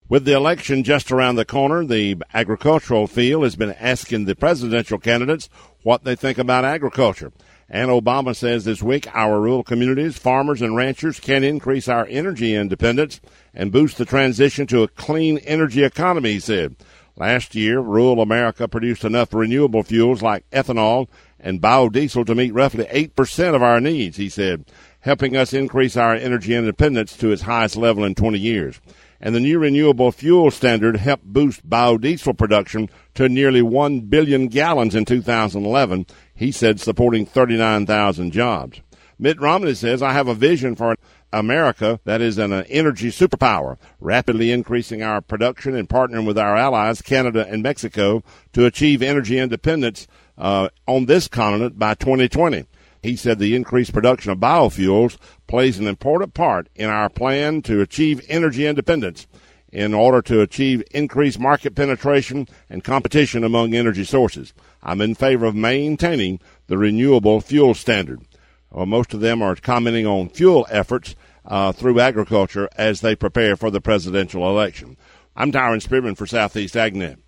With the election just around the corner, the agricultural field has been asking the presidential candidates what they think about agriculture. And Obama says this week our rural communities, farmers, and ranchers can increase our energy independence and boost the transition to a clean energy economy, he said. Last year, rural America produced enough renewable fuels like ethanol and biodiesel to meet roughly 8% of our needs, he said, helping us increase our energy independence to its highest level in 20 years. And the new renewable fuel standard helped boost biodiesel production to nearly 1 billion gallons in 2011, he said, supporting 39,000 jobs. Mitt Romney says, I have a vision for America that is an energy superpower, rapidly increasing our production and partnering with our allies, Canada and Mexico, to achieve energy independence on this continent by 2020. He said the increased production of biofuels plays an important part in our plan to achieve energy independence in order to achieve increased market penetration and competition among energy sources. I'm in favor of maintaining the renewable fuel standard. Well, most of them are commenting on fuel efforts through agriculture as they prepare for the presidential election. I'm Tyron Spearman for Southeast AgNet.